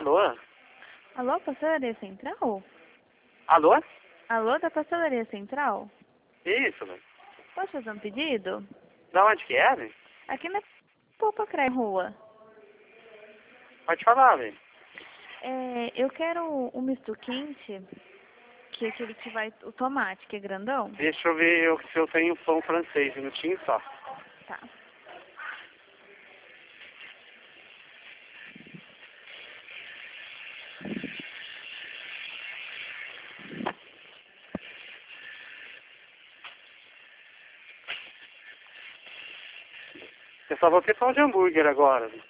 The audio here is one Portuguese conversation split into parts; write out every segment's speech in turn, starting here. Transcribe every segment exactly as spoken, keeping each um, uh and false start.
Alô? Alô, Pastelaria Central? Alô? Alô, da Pastelaria Central? Isso, velho. Posso fazer um pedido? Da onde que é, velho? Aqui na Popacré Rua. Pode falar, velho. É, eu quero um misto quente, que é aquele que vai... O tomate, que é grandão. Deixa eu ver eu- se eu tenho pão francês, um minutinho só. Tá. Eu só vou ter pão de hambúrguer agora, velho.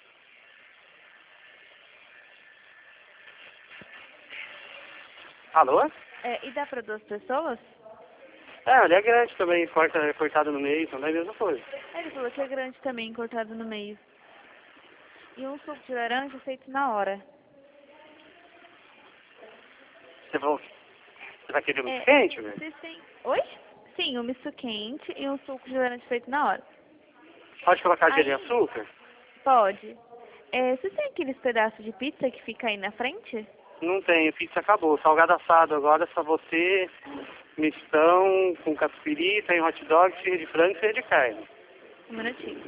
Alô? É, e dá para duas pessoas? É, ele é grande também, corta, cortado no meio, também é a mesma coisa. Ele falou que é grande também, cortado no meio. E um suco de laranja feito na hora. Você falou, você vai querer muito É, quente, velho? vocês têm... Oi? Sim, um misto quente e um suco de laranja feito na hora. Pode colocar gelo e Aí, açúcar? pode. É, vocês têm aqueles pedaços de pizza que fica aí na frente? Não tenho, pizza acabou. Salgado assado agora é só você, mistão com catupiry, tem hot dog, cheio de frango e cheio de carne. Um minutinho.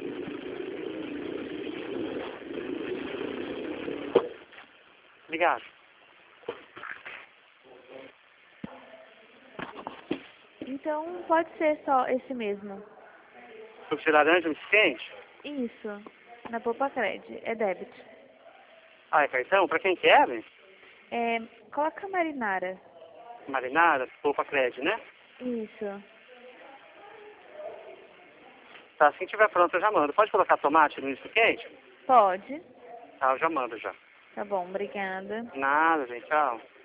Obrigado. Então, pode ser só esse mesmo. Suco de laranja, muito quente? Isso. Na Popacred. É débito. Ah, é cartão? Pra quem que é, velho? É, coloca marinara. Marinara, polpa crédito, né? Isso. Tá, assim que tiver pronto eu já mando. Pode colocar tomate no misto quente? Pode. Tá, eu já mando já. Tá bom, obrigada. Nada, gente, tchau.